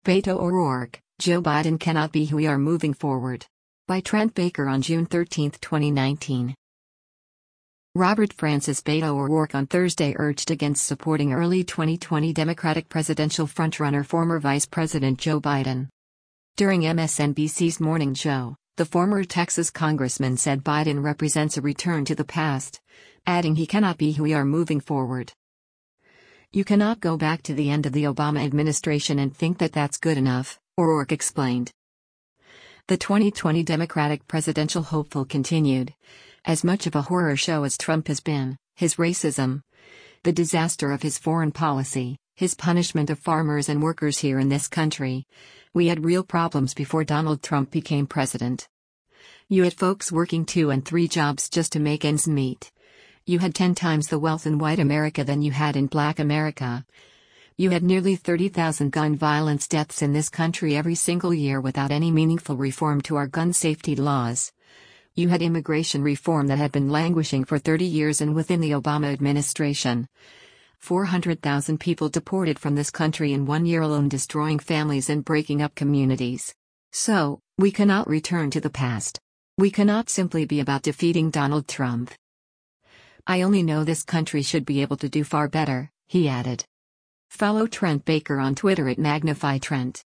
Beto O'Rourke, Joe Biden cannot be who we are moving forward. By Trent Baker on June 13, 2019. Robert Francis Beto O'Rourke on Thursday urged against supporting early 2020 Democratic presidential frontrunner former Vice President Joe Biden. During MSNBC's Morning Joe, the former Texas congressman said Biden represents a return to the past, adding he cannot be who we are moving forward. You cannot go back to the end of the Obama administration and think that that's good enough, O'Rourke explained. The 2020 Democratic presidential hopeful continued. As much of a horror show as Trump has been, his racism, the disaster of his foreign policy, his punishment of farmers and workers here in this country, we had real problems before Donald Trump became president. You had folks working 2 and 3 jobs just to make ends meet. You had 10 times the wealth in white America than you had in black America. You had nearly 30,000 gun violence deaths in this country every single year without any meaningful reform to our gun safety laws. You had immigration reform that had been languishing for 30 years and within the Obama administration. 400,000 people deported from this country in 1 year alone, destroying families and breaking up communities. So, we cannot return to the past. We cannot simply be about defeating Donald Trump. I only know this country should be able to do far better, he added. Follow Trent Baker on Twitter at MagnifyTrent.